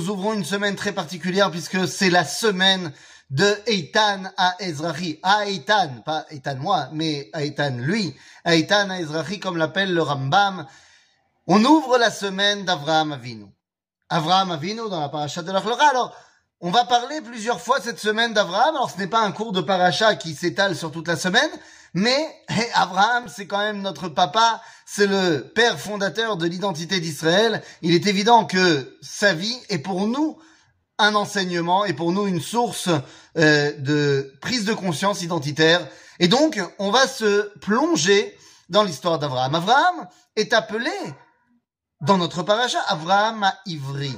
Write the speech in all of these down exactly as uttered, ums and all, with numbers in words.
nous ouvrons une semaine très particulière puisque c'est la semaine de Eitan à Ezrahi. À Eitan, pas Eitan moi, mais à Eitan lui. À Eitan à Ezrahi, comme l'appelle le Rambam. On ouvre la semaine d'Avraham Avinu. Avraham Avinu dans la paracha de l'Achlora. Alors, on va parler plusieurs fois cette semaine d'Avraham. Alors, ce n'est pas un cours de paracha qui s'étale sur toute la semaine, mais hey, Avraham, c'est quand même notre papa, c'est le père fondateur de l'identité d'Israël. Il est évident que sa vie est pour nous un enseignement et pour nous une source euh, de prise de conscience identitaire. Et donc, on va se plonger dans l'histoire d'Avraham. Avraham est appelé, dans notre paracha, Avraham à Ivri.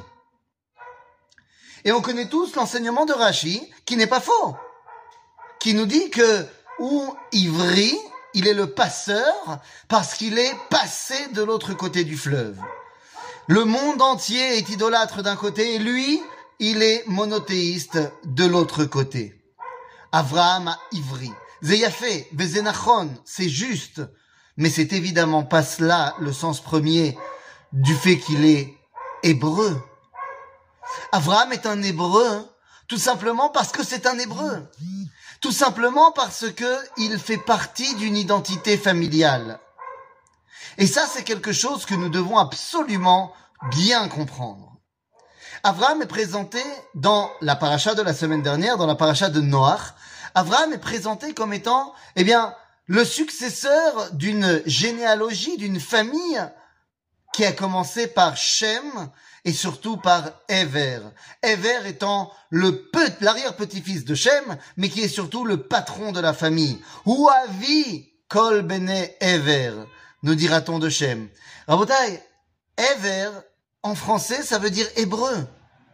Et on connaît tous l'enseignement de Rashi, qui n'est pas faux, qui nous dit que ou Ivri, il est le passeur parce qu'il est passé de l'autre côté du fleuve. Le monde entier est idolâtre d'un côté et lui, il est monothéiste de l'autre côté. Avraham à Ivri. Zeyafé, Bezenachon, c'est juste, mais c'est évidemment pas cela le sens premier du fait qu'il est hébreu. Avraham est un hébreu, tout simplement parce que c'est un hébreu. Tout simplement parce que il fait partie d'une identité familiale. Et ça, c'est quelque chose que nous devons absolument bien comprendre. Avraham est présenté dans la paracha de la semaine dernière, dans la paracha de Noach. Avraham est présenté comme étant, eh bien, le successeur d'une généalogie, d'une famille qui a commencé par Shem et surtout par Ever. Ever étant le peu, l'arrière-petit-fils de Shem, mais qui est surtout le patron de la famille. Ouavi kol bene Ever, nous dira-t-on de Shem. Rabotai, Ever, en français, ça veut dire hébreu.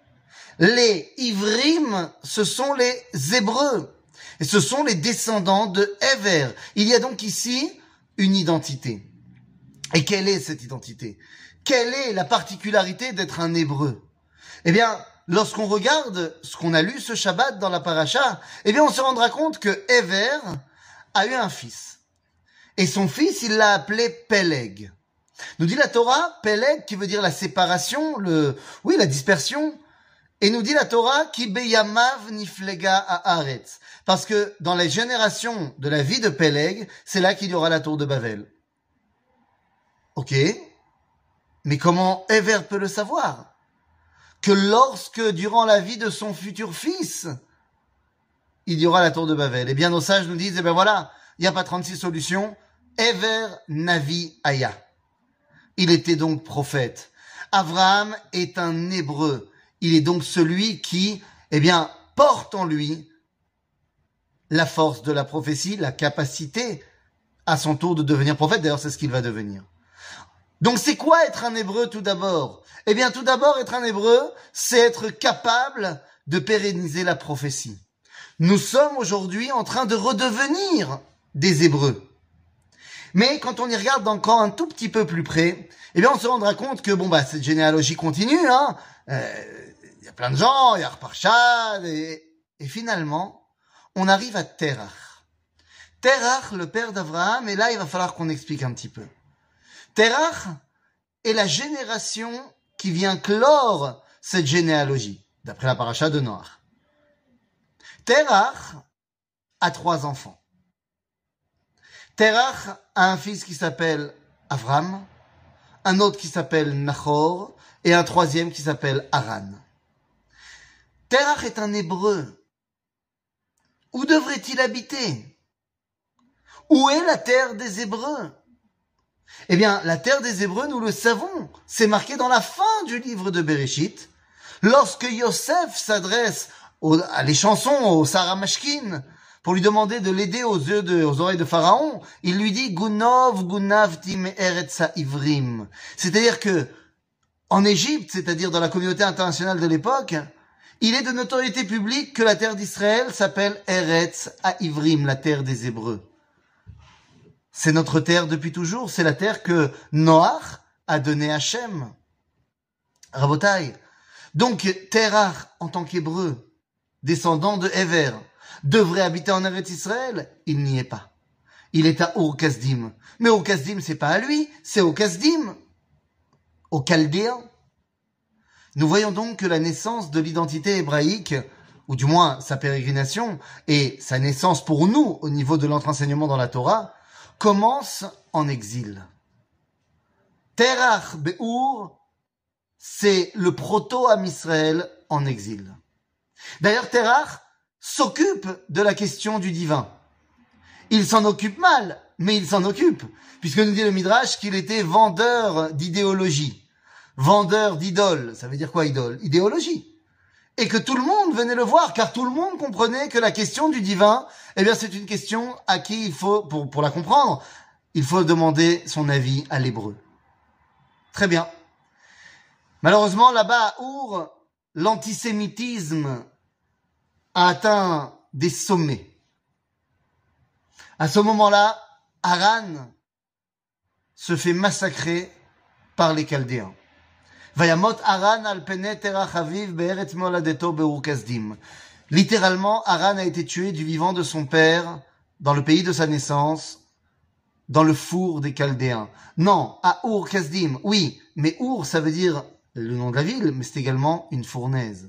Les Ivrim, ce sont les Hébreux. Et ce sont les descendants de Ever. Il y a donc ici une identité. Et quelle est cette identité? Quelle est la particularité d'être un hébreu? Eh bien, lorsqu'on regarde ce qu'on a lu ce Shabbat dans la paracha, eh bien, on se rendra compte que Ever a eu un fils. Et son fils, il l'a appelé Peleg. Nous dit la Torah, Peleg, qui veut dire la séparation, le, oui, la dispersion. Et nous dit la Torah, Ki beyamav niflega haaretz. Parce que dans les générations de la vie de Peleg, c'est là qu'il y aura la tour de Babel. Ok. Mais comment Ever peut le savoir? Que lorsque, durant la vie de son futur fils, il y aura la tour de Babel. Eh bien, nos sages nous disent, eh bien voilà, il n'y a pas trente-six solutions. Ever Navi Aya. Il était donc prophète. Avraham est un hébreu. Il est donc celui qui, eh bien, porte en lui la force de la prophétie, la capacité à son tour de devenir prophète. D'ailleurs, c'est ce qu'il va devenir. Donc, c'est quoi être un hébreu tout d'abord? Eh bien, tout d'abord, être un hébreu, c'est être capable de pérenniser la prophétie. Nous sommes aujourd'hui en train de redevenir des hébreux. Mais quand on y regarde encore un tout petit peu plus près, eh bien, on se rendra compte que, bon, bah, cette généalogie continue, hein. Euh, il y a plein de gens, il y a Arpachshad, et, et finalement, on arrive à Terach. Terach, le père d'Avraham, et là, il va falloir qu'on explique un petit peu. Terach est la génération qui vient clore cette généalogie, d'après la paracha de Noach. Terach a trois enfants. Terach a un fils qui s'appelle Avram, un autre qui s'appelle Nachor, et un troisième qui s'appelle Haran. Terach est un hébreu. Où devrait-il habiter? Où est la terre des Hébreux? Eh bien, la terre des Hébreux, nous le savons, c'est marqué dans la fin du livre de Bereshit, lorsque Yosef s'adresse aux, à les chansons au Sarah Mashkin, pour lui demander de l'aider aux yeux de, aux oreilles de Pharaon, il lui dit Gunov Gunavti me'eretz ha'ivrim. C'est-à-dire que, en Égypte, c'est-à-dire dans la communauté internationale de l'époque, il est de notoriété publique que la terre d'Israël s'appelle Eretz ha'ivrim, la terre des Hébreux. C'est notre terre depuis toujours, c'est la terre que Noach a donnée à Shem. Rabotai. Donc, Terach, en tant qu'hébreu, descendant de Ever, devrait habiter en Eretz Israël. Il n'y est pas. Il est à Ur Kasdim. Mais Ur Kasdim, c'est pas à lui, c'est au Kasdim, au Chaldéen. Nous voyons donc que la naissance de l'identité hébraïque, ou du moins sa pérégrination, et sa naissance pour nous au niveau de notre enseignement dans la Torah, commence en exil. Terach Be'ur, c'est le proto-Am Israël en exil. D'ailleurs, Terach s'occupe de la question du divin. Il s'en occupe mal, mais il s'en occupe, puisque nous dit le Midrash qu'il était vendeur d'idéologie, vendeur d'idoles. Ça veut dire quoi, idole? Idéologie. Et que tout le monde venait le voir, car tout le monde comprenait que la question du divin, eh bien, c'est une question à qui il faut, pour, pour la comprendre, il faut demander son avis à l'hébreu. Très bien. Malheureusement, là-bas à Our, l'antisémitisme a atteint des sommets. À ce moment-là, Haran se fait massacrer par les Chaldéens. Vayamot Haran al pene terach aviv be'eretz moladeto be'ur kasdim. Littéralement, Haran a été tué du vivant de son père dans le pays de sa naissance, dans le four des Chaldéens. Non, à Ur Kasdim, oui, mais Ur, ça veut dire le nom de la ville, mais c'est également une fournaise.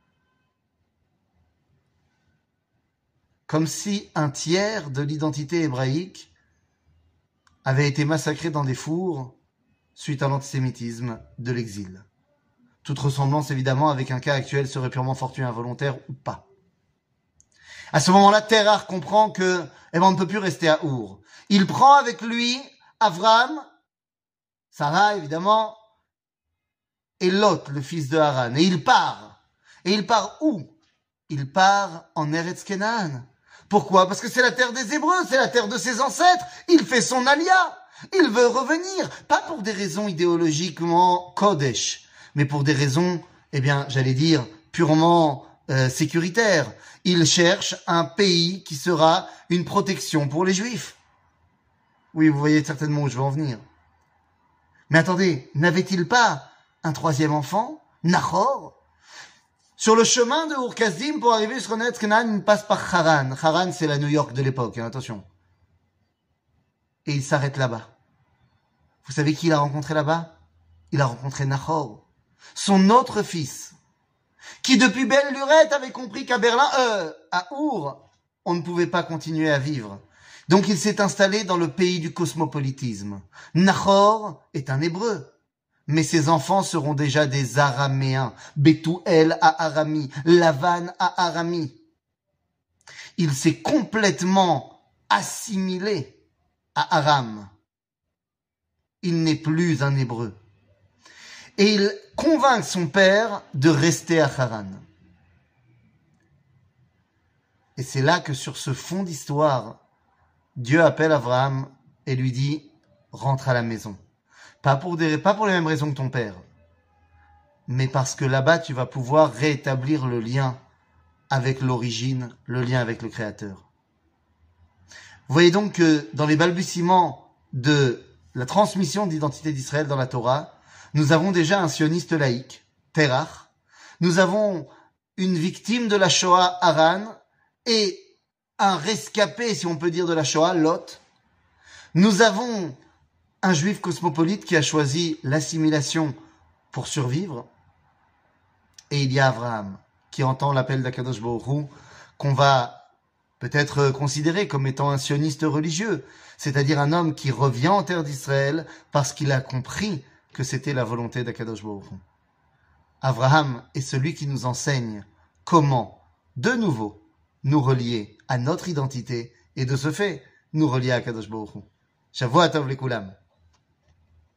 Comme si un tiers de l'identité hébraïque avait été massacré dans des fours suite à l'antisémitisme de l'exil. Toute ressemblance, évidemment, avec un cas actuel serait purement fortuit, involontaire ou pas. À ce moment-là, Terach comprend que, eh ben, on ne peut plus rester à Our. Il prend avec lui Avraham, Sarah, évidemment, et Lot, le fils de Haran. Et il part. Et il part où? Il part en Eretz Kenaan. Pourquoi? Parce que c'est la terre des Hébreux, c'est la terre de ses ancêtres. Il fait son alia. Il veut revenir. Pas pour des raisons idéologiquement Kodesh, mais pour des raisons, eh bien, j'allais dire, purement euh, sécuritaires. Il cherche un pays qui sera une protection pour les Juifs. Oui, vous voyez certainement où je veux en venir. Mais attendez, n'avait-il pas un troisième enfant, Nahor? Sur le chemin de Ur Kasdim, pour arriver sur Eretz Kenaan, il passe par Haran. Haran, c'est la New York de l'époque, hein, attention. Et il s'arrête là-bas. Vous savez qui il a rencontré là-bas? Il a rencontré Nahor, son autre fils, qui depuis belle lurette avait compris qu'à Berlin, euh, à Ur, on ne pouvait pas continuer à vivre. Donc il s'est installé dans le pays du cosmopolitisme. Nahor est un hébreu. Mais ses enfants seront déjà des Araméens. Bethuel à Arami, Lavan à Arami. Il s'est complètement assimilé à Aram. Il n'est plus un Hébreu. Et il convainc son père de rester à Haran. Et c'est là que sur ce fond d'histoire, Dieu appelle Abraham et lui dit « Rentre à la maison ». Pas pour, des, pas pour les mêmes raisons que ton père, mais parce que là-bas, tu vas pouvoir rétablir le lien avec l'origine, le lien avec le Créateur. Vous voyez donc que dans les balbutiements de la transmission d'identité d'Israël dans la Torah, nous avons déjà un sioniste laïque, Terach, nous avons une victime de la Shoah, Haran, et un rescapé, si on peut dire, de la Shoah, Lot. Nous avons un juif cosmopolite qui a choisi l'assimilation pour survivre. Et il y a Abraham qui entend l'appel d'Akadosh Baruch Hu, qu'on va peut-être considérer comme étant un sioniste religieux, c'est-à-dire un homme qui revient en terre d'Israël parce qu'il a compris que c'était la volonté d'Akadosh Baruch Hu. Abraham est celui qui nous enseigne comment, de nouveau, nous relier à notre identité et de ce fait, nous relier à Akadosh Baruch Hu. Shavua Tov Lekulam.